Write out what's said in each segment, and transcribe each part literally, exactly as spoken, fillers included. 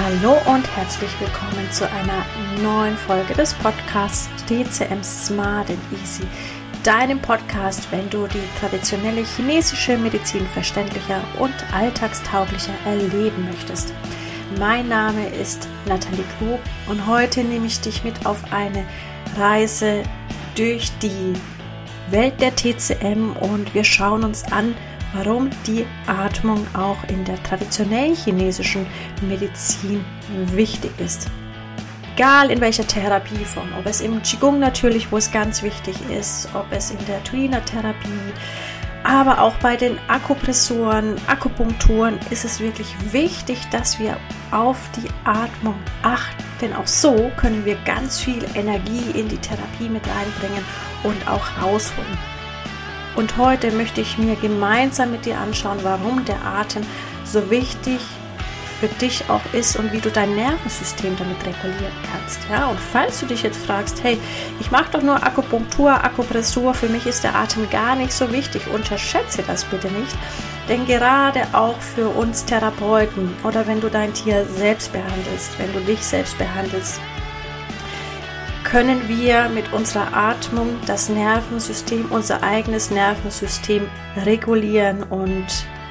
Hallo und herzlich willkommen zu einer neuen Folge des Podcasts T C M Smart and Easy, deinem Podcast, wenn du die traditionelle chinesische Medizin verständlicher und alltagstauglicher erleben möchtest. Mein Name ist Nathalie Grub und heute nehme ich dich mit auf eine Reise durch die Welt der T C M und wir schauen uns an, warum die Atmung auch in der traditionellen chinesischen Medizin wichtig ist. Egal in welcher Therapieform, ob es im Qigong natürlich, wo es ganz wichtig ist, ob es in der Tuina-Therapie, aber auch bei den Akupressuren, Akupunkturen ist es wirklich wichtig, dass wir auf die Atmung achten, denn auch so können wir ganz viel Energie in die Therapie mit reinbringen und auch rausholen. Und heute möchte ich mir gemeinsam mit dir anschauen, warum der Atem so wichtig für dich auch ist und wie du dein Nervensystem damit regulieren kannst. Ja, und falls du dich jetzt fragst, hey, ich mache doch nur Akupunktur, Akupressur, für mich ist der Atem gar nicht so wichtig, unterschätze das bitte nicht, denn gerade auch für uns Therapeuten oder wenn du dein Tier selbst behandelst, wenn du dich selbst behandelst, können wir mit unserer Atmung das Nervensystem, unser eigenes Nervensystem regulieren und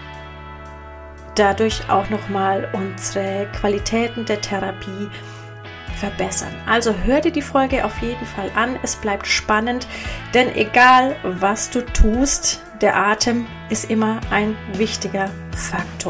dadurch auch nochmal unsere Qualitäten der Therapie verbessern. Also hör dir die Folge auf jeden Fall an, es bleibt spannend, denn egal was du tust, der Atem ist immer ein wichtiger Faktor.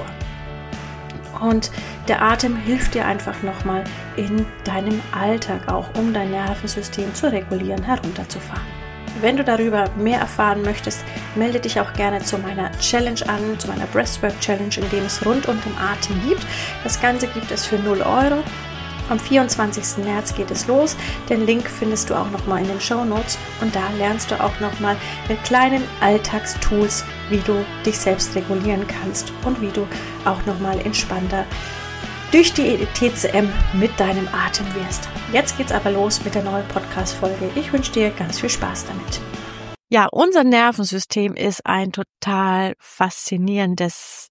Und der Atem hilft dir einfach nochmal in deinem Alltag auch, um dein Nervensystem zu regulieren, herunterzufahren. Wenn du darüber mehr erfahren möchtest, melde dich auch gerne zu meiner Challenge an, zu meiner Breathwork Challenge, in dem es rund um den Atem gibt. Das Ganze gibt es für null Euro. Am vierundzwanzigsten März geht es los. Den Link findest du auch nochmal in den Shownotes und da lernst du auch nochmal mit kleinen Alltagstools, wie du dich selbst regulieren kannst und wie du auch nochmal entspannter durch die T C M mit deinem Atem wirst. Jetzt geht's aber los mit der neuen Podcast-Folge. Ich wünsche dir ganz viel Spaß damit. Ja, unser Nervensystem ist ein total faszinierendes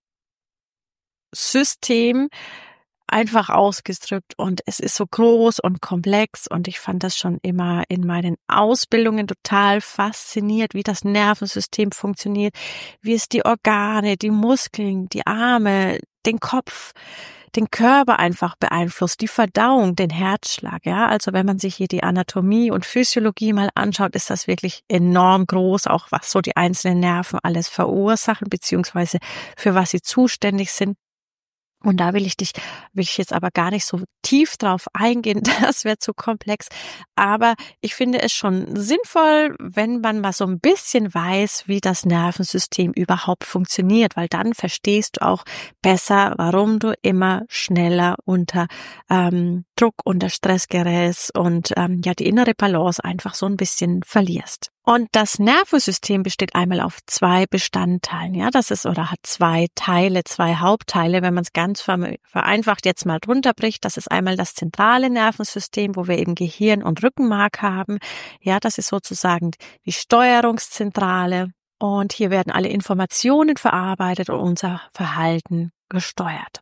System, einfach ausgedrückt, und es ist so groß und komplex und ich fand das schon immer in meinen Ausbildungen total fasziniert, wie das Nervensystem funktioniert, wie es die Organe, die Muskeln, die Arme, den Kopf, den Körper einfach beeinflusst, die Verdauung, den Herzschlag, ja, also wenn man sich hier die Anatomie und Physiologie mal anschaut, ist das wirklich enorm groß, auch was so die einzelnen Nerven alles verursachen, beziehungsweise für was sie zuständig sind. Und da will ich dich, will ich jetzt aber gar nicht so tief drauf eingehen, das wäre zu komplex. Aber ich finde es schon sinnvoll, wenn man mal so ein bisschen weiß, wie das Nervensystem überhaupt funktioniert, weil dann verstehst du auch besser, warum du immer schneller unter ähm, Druck, unter Stress gerätst und ähm, ja die innere Balance einfach so ein bisschen verlierst. Und das Nervensystem besteht einmal auf zwei Bestandteilen, ja, das ist oder hat zwei Teile, zwei Hauptteile, wenn man es ganz vereinfacht jetzt mal runterbricht. Das ist einmal das zentrale Nervensystem, wo wir eben Gehirn und Rückenmark haben, ja, das ist sozusagen die Steuerungszentrale und hier werden alle Informationen verarbeitet und unser Verhalten gesteuert.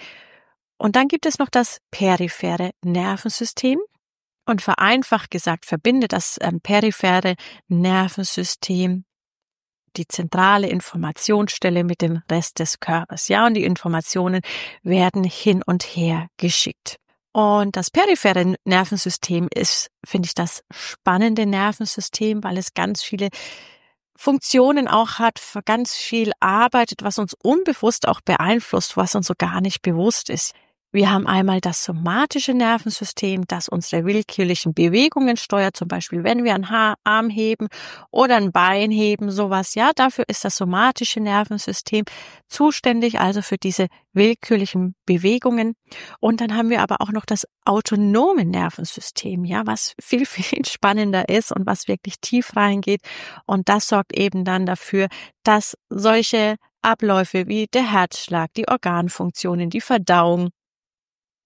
Und dann gibt es noch das periphere Nervensystem. Und vereinfacht gesagt verbindet das ähm, periphere Nervensystem die zentrale Informationsstelle mit dem Rest des Körpers. Ja, und die Informationen werden hin und her geschickt. Und das periphere Nervensystem ist, finde ich, das spannende Nervensystem, weil es ganz viele Funktionen auch hat, für ganz viel arbeitet, was uns unbewusst auch beeinflusst, was uns so gar nicht bewusst ist. Wir haben einmal das somatische Nervensystem, das unsere willkürlichen Bewegungen steuert, zum Beispiel wenn wir einen ha- Arm heben oder ein Bein heben, sowas. Ja, dafür ist das somatische Nervensystem zuständig, also für diese willkürlichen Bewegungen. Und dann haben wir aber auch noch das autonome Nervensystem, ja, was viel, viel spannender ist und was wirklich tief reingeht. Und das sorgt eben dann dafür, dass solche Abläufe wie der Herzschlag, die Organfunktionen, die Verdauung,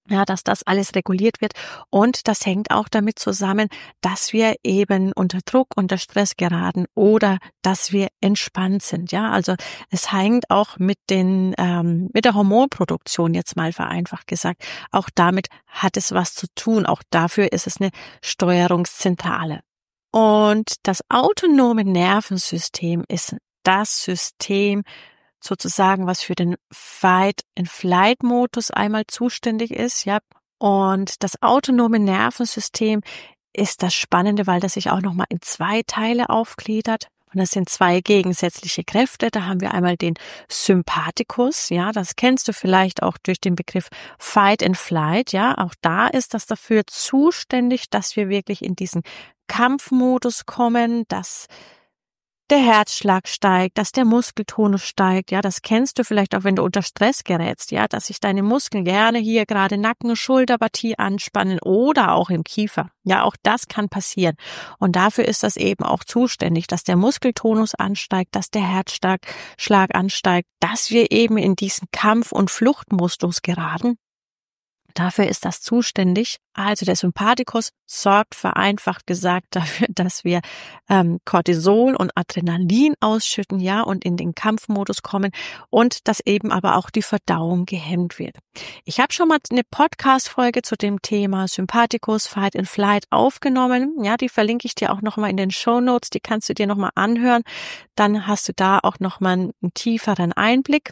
Ja, dass das alles reguliert wird. Und das hängt auch damit zusammen, dass wir eben unter Druck, unter Stress geraten oder dass wir entspannt sind. Ja, also es hängt auch mit den, ähm, mit der Hormonproduktion, jetzt mal vereinfacht gesagt. Auch damit hat es was zu tun. Auch dafür ist es eine Steuerungszentrale. Und das autonome Nervensystem ist das System, sozusagen, was für den Fight-and-Flight-Modus einmal zuständig ist, ja. Und das autonome Nervensystem ist das Spannende, weil das sich auch nochmal in zwei Teile aufgliedert. Und das sind zwei gegensätzliche Kräfte. Da haben wir einmal den Sympathikus, ja, das kennst du vielleicht auch durch den Begriff Fight and Flight, ja. Auch da ist das dafür zuständig, dass wir wirklich in diesen Kampfmodus kommen, dass der Herzschlag steigt, dass der Muskeltonus steigt, ja, das kennst du vielleicht auch, wenn du unter Stress gerätst, ja, dass sich deine Muskeln gerne hier gerade Nacken- und Schulterpartie anspannen oder auch im Kiefer. Ja, auch das kann passieren. Und dafür ist das eben auch zuständig, dass der Muskeltonus ansteigt, dass der Herzschlag Schlag ansteigt, dass wir eben in diesen Kampf- und Fluchtmodus geraten. Dafür ist das zuständig. Also der Sympathikus sorgt vereinfacht gesagt dafür, dass wir ähm, Cortisol und Adrenalin ausschütten, ja, und in den Kampfmodus kommen und dass eben aber auch die Verdauung gehemmt wird. Ich habe schon mal eine Podcast-Folge zu dem Thema Sympathikus, Fight and Flight aufgenommen. Ja, die verlinke ich dir auch nochmal in den Shownotes. Die kannst du dir nochmal anhören. Dann hast du da auch nochmal einen, einen tieferen Einblick.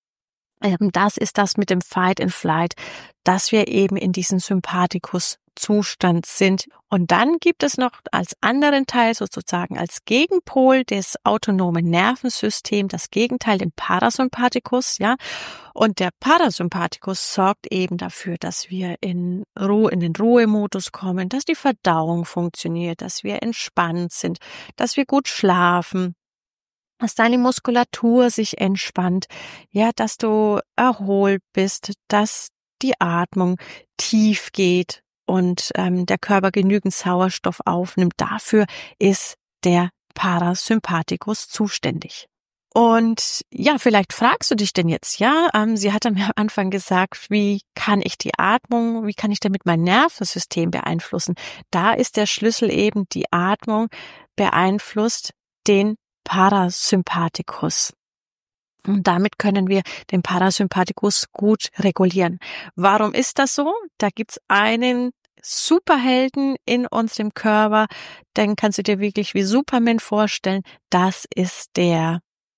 Das ist das mit dem Fight and Flight, dass wir eben in diesem Sympathikus-Zustand sind. Und dann gibt es noch als anderen Teil, sozusagen als Gegenpol des autonomen Nervensystems, das Gegenteil, den Parasympathikus, ja. Und der Parasympathikus sorgt eben dafür, dass wir in Ruhe, in den Ruhemodus kommen, dass die Verdauung funktioniert, dass wir entspannt sind, dass wir gut schlafen, dass deine Muskulatur sich entspannt, ja, dass du erholt bist, dass die Atmung tief geht und ähm, der Körper genügend Sauerstoff aufnimmt. Dafür ist der Parasympathikus zuständig. Und ja, vielleicht fragst du dich denn jetzt, ja, ähm, sie hat mir am Anfang gesagt, wie kann ich die Atmung, wie kann ich damit mein Nervensystem beeinflussen? Da ist der Schlüssel eben, die Atmung beeinflusst den Parasympathikus. Und damit können wir den Parasympathikus gut regulieren. Warum ist das so? Da gibt's einen Superhelden in unserem Körper, den kannst du dir wirklich wie Superman vorstellen. Das ist der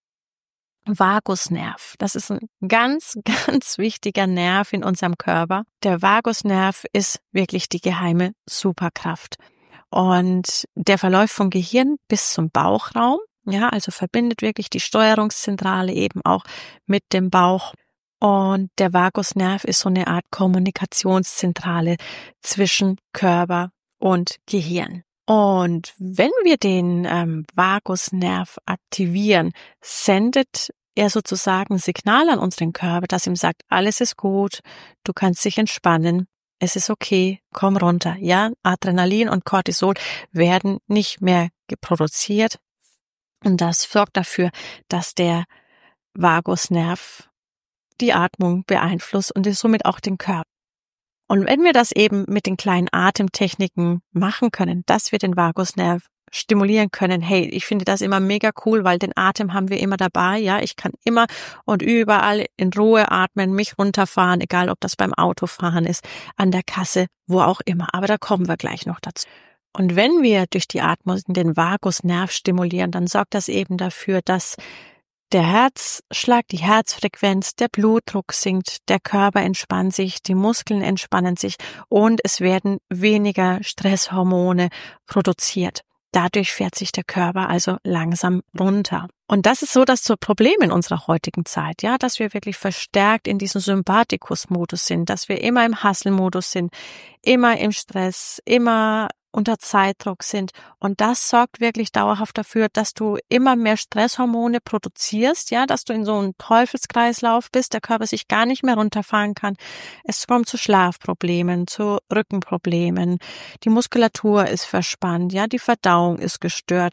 Vagusnerv. Das ist ein ganz, ganz wichtiger Nerv in unserem Körper. Der Vagusnerv ist wirklich die geheime Superkraft. Und der verläuft vom Gehirn bis zum Bauchraum. Ja, also verbindet wirklich die Steuerungszentrale eben auch mit dem Bauch. Und der Vagusnerv ist so eine Art Kommunikationszentrale zwischen Körper und Gehirn. Und wenn wir den ähm, Vagusnerv aktivieren, sendet er sozusagen ein Signal an unseren Körper, das ihm sagt, alles ist gut, du kannst dich entspannen, es ist okay, komm runter. Ja, Adrenalin und Cortisol werden nicht mehr produziert. Und das sorgt dafür, dass der Vagusnerv die Atmung beeinflusst und somit auch den Körper. Und wenn wir das eben mit den kleinen Atemtechniken machen können, dass wir den Vagusnerv stimulieren können, hey, ich finde das immer mega cool, weil den Atem haben wir immer dabei, ja, ich kann immer und überall in Ruhe atmen, mich runterfahren, egal ob das beim Autofahren ist, an der Kasse, wo auch immer, aber da kommen wir gleich noch dazu. Und wenn wir durch die Atmung den Vagusnerv stimulieren, dann sorgt das eben dafür, dass der Herzschlag, die Herzfrequenz, der Blutdruck sinkt, der Körper entspannt sich, die Muskeln entspannen sich und es werden weniger Stresshormone produziert. Dadurch fährt sich der Körper also langsam runter. Und das ist so das Problem in unserer heutigen Zeit, ja, dass wir wirklich verstärkt in diesem Sympathikus-Modus sind, dass wir immer im Hustle-Modus sind, immer im Stress, immer unter Zeitdruck sind. Und das sorgt wirklich dauerhaft dafür, dass du immer mehr Stresshormone produzierst, ja, dass du in so einem Teufelskreislauf bist, der Körper sich gar nicht mehr runterfahren kann. Es kommt zu Schlafproblemen, zu Rückenproblemen, die Muskulatur ist verspannt, ja, die Verdauung ist gestört.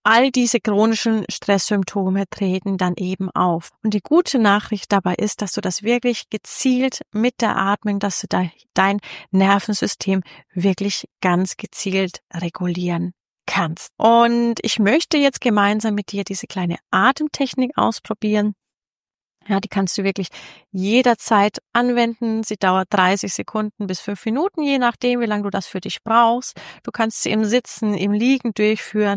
all diese chronischen Stresssymptome treten dann eben auf. Und die gute Nachricht dabei ist, dass du das wirklich gezielt mit der Atmung, dass du da dein Nervensystem wirklich ganz gezielt regulieren kannst. Und ich möchte jetzt gemeinsam mit dir diese kleine Atemtechnik ausprobieren. Ja, die kannst du wirklich jederzeit anwenden. Sie dauert dreißig Sekunden bis fünf Minuten, je nachdem, wie lange du das für dich brauchst. Du kannst sie im Sitzen, im Liegen durchführen.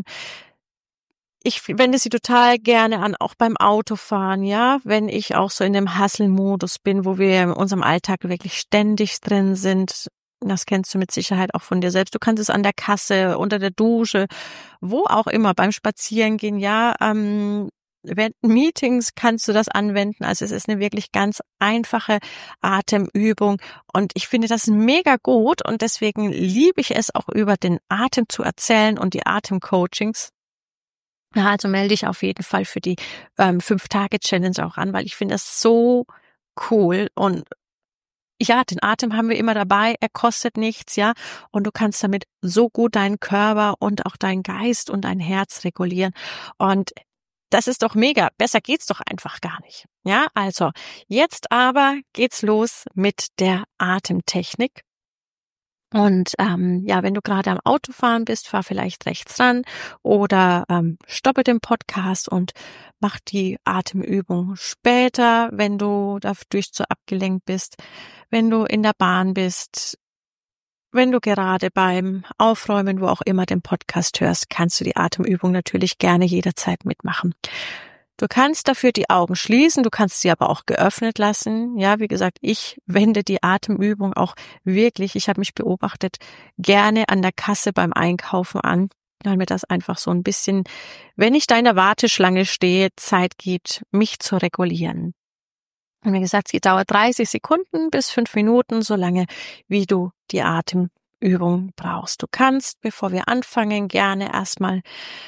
Ich wende sie total gerne an, auch beim Autofahren, ja, wenn ich auch so in dem Hustle-Modus bin, wo wir in unserem Alltag wirklich ständig drin sind. Das kennst du mit Sicherheit auch von dir selbst. Du kannst es an der Kasse, unter der Dusche, wo auch immer, beim Spazierengehen, ja, ähm, während Meetings kannst du das anwenden. Also es ist eine wirklich ganz einfache Atemübung und ich finde das mega gut und deswegen liebe ich es auch über den Atem zu erzählen und die Atemcoachings. Ja, also melde dich auf jeden Fall für die ähm, fünf-Tage-Challenge auch an, weil ich finde das so cool und ja, den Atem haben wir immer dabei, er kostet nichts, ja, und du kannst damit so gut deinen Körper und auch deinen Geist und dein Herz regulieren und das ist doch mega, besser geht's doch einfach gar nicht, ja, also jetzt aber geht's los mit der Atemtechnik. Und ähm, ja, wenn du gerade am Autofahren bist, fahr vielleicht rechts ran oder ähm, stoppe den Podcast und mach die Atemübung später, wenn du dadurch zu abgelenkt bist, wenn du in der Bahn bist, wenn du gerade beim Aufräumen, wo auch immer den Podcast hörst, kannst du die Atemübung natürlich gerne jederzeit mitmachen. Du kannst dafür die Augen schließen, du kannst sie aber auch geöffnet lassen. Ja, wie gesagt, ich wende die Atemübung auch wirklich, ich habe mich beobachtet, gerne an der Kasse beim Einkaufen an, weil mir das einfach so ein bisschen, wenn ich da in der Warteschlange stehe, Zeit gibt, mich zu regulieren. Und wie gesagt, sie dauert dreißig Sekunden bis fünf Minuten, so lange wie du die Atemübung brauchst. Du kannst, bevor wir anfangen, gerne erstmal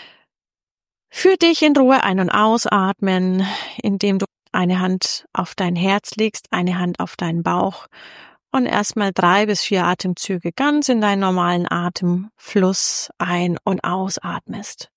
für dich in Ruhe ein- und ausatmen, indem du eine Hand auf dein Herz legst, eine Hand auf deinen Bauch und erstmal drei bis vier Atemzüge ganz in deinen normalen Atemfluss ein- und ausatmest.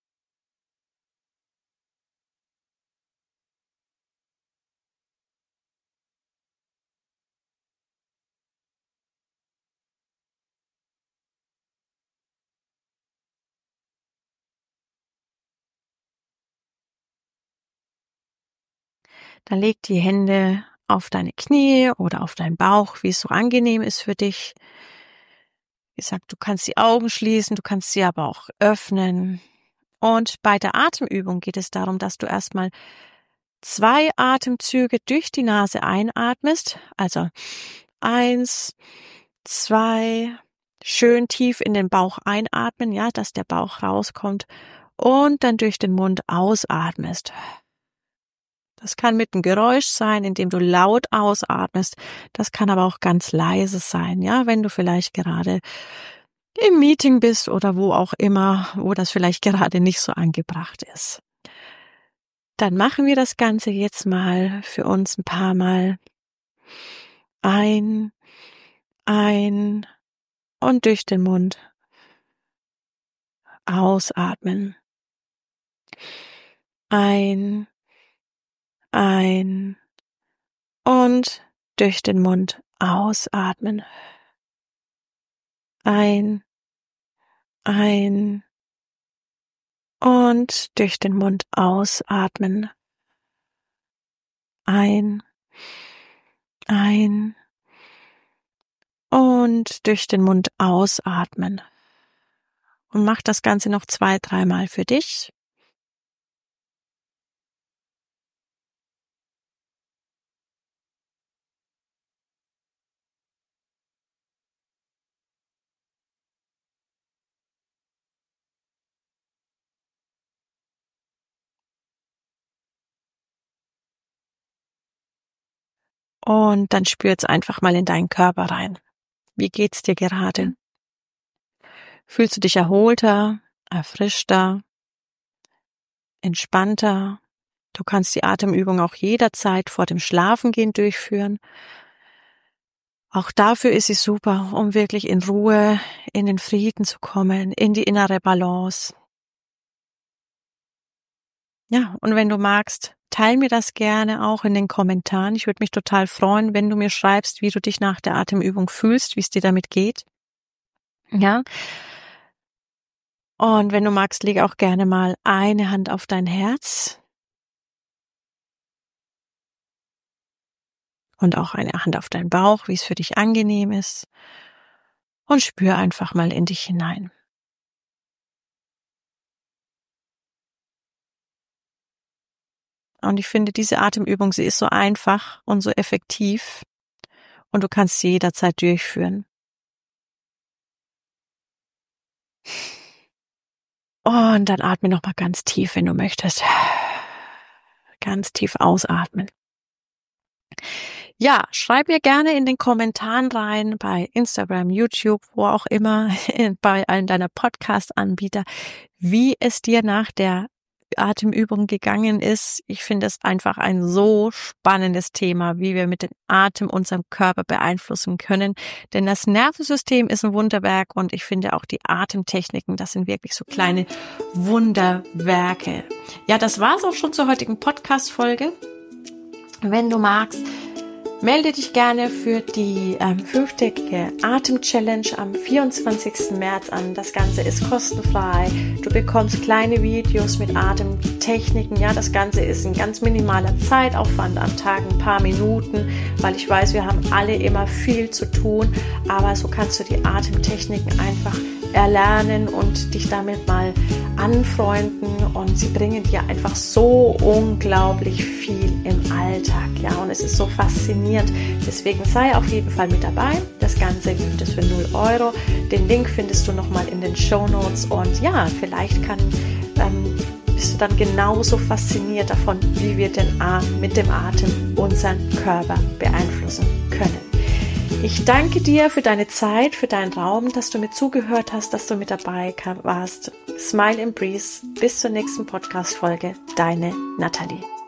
Dann leg die Hände auf deine Knie oder auf deinen Bauch, wie es so angenehm ist für dich. Wie gesagt, du kannst die Augen schließen, du kannst sie aber auch öffnen. Und bei der Atemübung geht es darum, dass du erstmal zwei Atemzüge durch die Nase einatmest. Also eins, zwei, schön tief in den Bauch einatmen, ja, dass der Bauch rauskommt und dann durch den Mund ausatmest. Das kann mit einem Geräusch sein, indem du laut ausatmest. Das kann aber auch ganz leise sein, ja, wenn du vielleicht gerade im Meeting bist oder wo auch immer, wo das vielleicht gerade nicht so angebracht ist. Dann machen wir das Ganze jetzt mal für uns ein paar Mal. Ein, ein und durch den Mund ausatmen. Ein, ein und durch den Mund ausatmen. Ein, ein und durch den Mund ausatmen. Ein, ein und durch den Mund ausatmen. Und mach das Ganze noch zwei, dreimal für dich. Und dann spür jetzt einfach mal in deinen Körper rein. Wie geht's dir gerade? Fühlst du dich erholter, erfrischter, entspannter? Du kannst die Atemübung auch jederzeit vor dem Schlafengehen durchführen. Auch dafür ist sie super, um wirklich in Ruhe, in den Frieden zu kommen, in die innere Balance. Ja, und wenn du magst, teil mir das gerne auch in den Kommentaren. Ich würde mich total freuen, wenn du mir schreibst, wie du dich nach der Atemübung fühlst, wie es dir damit geht. Ja. Und wenn du magst, leg auch gerne mal eine Hand auf dein Herz und auch eine Hand auf deinen Bauch, wie es für dich angenehm ist. Und spür einfach mal in dich hinein. Und ich finde, diese Atemübung, sie ist so einfach und so effektiv und du kannst sie jederzeit durchführen. Und dann atme nochmal ganz tief, wenn du möchtest. Ganz tief ausatmen. Ja, schreib mir gerne in den Kommentaren rein, bei Instagram, YouTube, wo auch immer, bei allen deiner Podcast-Anbieter, wie es dir nach der Atemübung gegangen ist. Ich finde es einfach ein so spannendes Thema, wie wir mit dem Atem unseren Körper beeinflussen können. Denn das Nervensystem ist ein Wunderwerk und ich finde auch die Atemtechniken, das sind wirklich so kleine Wunderwerke. Ja, das war's auch schon zur heutigen Podcast-Folge. Wenn du magst, melde dich gerne für die ähm, fünftägige Atem-Challenge am vierundzwanzigsten März an. Das Ganze ist kostenfrei. Du bekommst kleine Videos mit Atemtechniken. Ja, das Ganze ist ein ganz minimaler Zeitaufwand am Tag, ein paar Minuten, weil ich weiß, wir haben alle immer viel zu tun. Aber so kannst du die Atemtechniken einfach erlernen und dich damit mal anfreunden und sie bringen dir einfach so unglaublich viel im Alltag, ja, und es ist so faszinierend, deswegen sei auf jeden Fall mit dabei. Das Ganze gibt es für null Euro, den Link findest du nochmal in den Shownotes und ja, vielleicht kann, ähm, bist du dann genauso fasziniert davon, wie wir den Atem, mit dem Atem unseren Körper beeinflussen können. Ich danke dir für deine Zeit, für deinen Raum, dass du mir zugehört hast, dass du mit dabei warst. Smile and Breathe. Bis zur nächsten Podcast-Folge. Deine Nathalie.